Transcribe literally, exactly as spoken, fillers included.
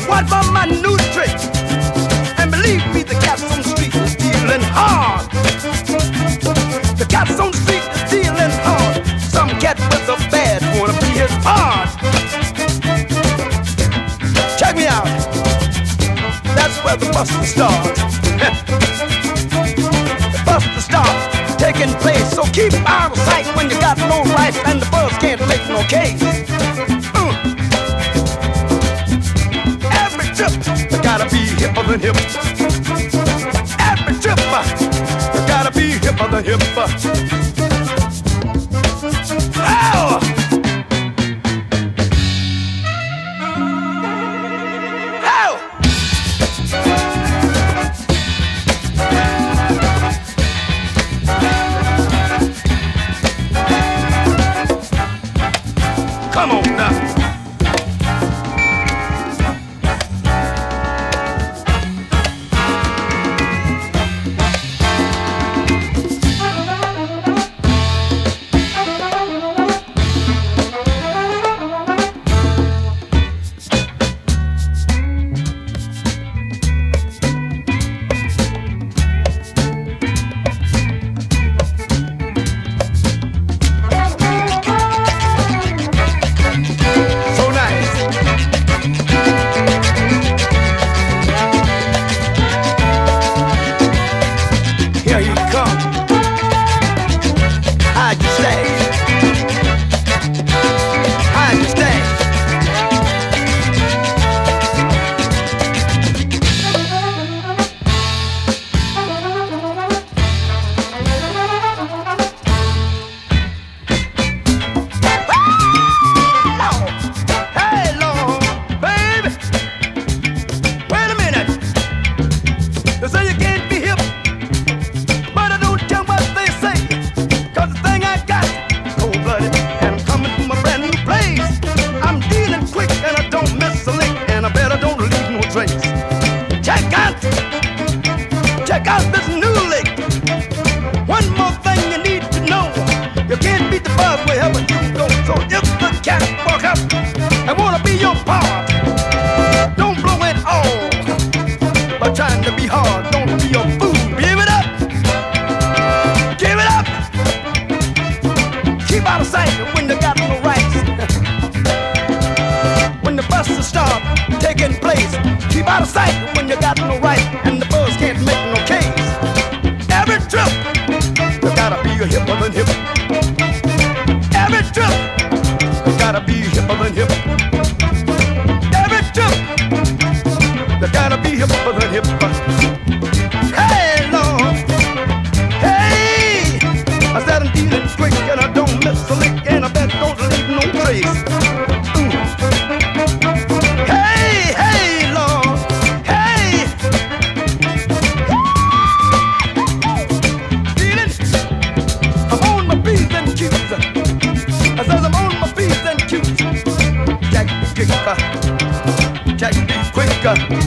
What for my new trick? And believe me, the cats on the street is dealing hard. The cats on the street is dealing hard. Some cat with a bad wanna be his hard. Check me out. That's where the bustin' starts. The bustin' starts taking place. So keep out of sight when you got no rights and the buzz can't make no case. Uh. Every trip, you gotta be hipper than hip. Every trip, you gotta be hipper than hip. Oh! Come on now. Check out this new lick. One more thing you need to know. You can't beat the buzz wherever you go. So if the cat walk up and wanna be your part, don't blow it all by trying to be hard. Don't be a fool. Give it up. Give it up. Keep out of sight when you got no rights. When the buses start taking place, keep out of sight when you got no right and the buzz can't make no case. Every trip, you gotta be a hipper than hip. Every trip, you gotta be hipper than hip. Every trip, you gotta be hipper than hip. Hey, Lord, hey, I said I'm dealing quick and I don't miss a lick and I bet don't leave no trace. Jack be quicker.